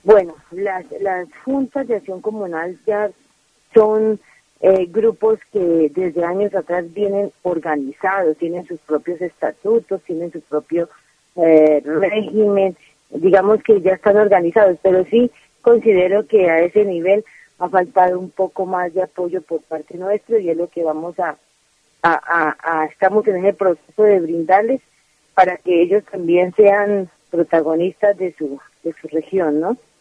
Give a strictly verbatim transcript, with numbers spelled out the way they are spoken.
Bueno, las, las juntas de acción comunal ya son eh, grupos que desde años atrás vienen organizados, tienen sus propios estatutos, tienen su propio eh, régimen, digamos que ya están organizados, pero sí considero que a ese nivel ha faltado un poco más de apoyo por parte nuestro y es lo que vamos a, a, a, a estamos en ese proceso de brindarles para que ellos también sean protagonistas de su de su región, ¿no?